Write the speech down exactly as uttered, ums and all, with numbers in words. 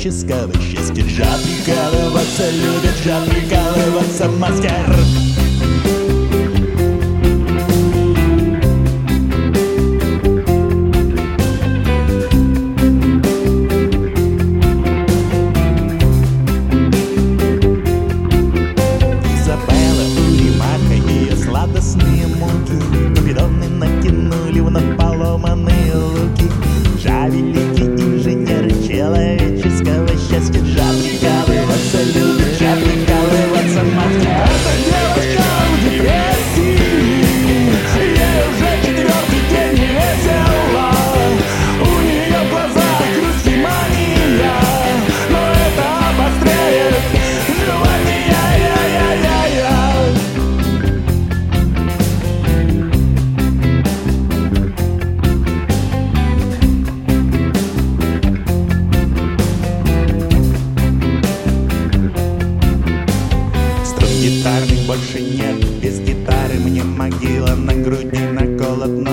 человеческого счастья. Жад прикалываться любит, жад прикалываться мастер. Сладостные муки Купидоны накинули на поломанные луки. Жа великий инженер человеческого счастья. Жа прикалываться любит, жа прикалываться мастер. Эта девушка в депрессии, ей уже четвертый день не весело. У нее в глазах грусть и мания, но это обостряет желание. Гитарных больше нет, без гитары мне могила, на груди наколот, но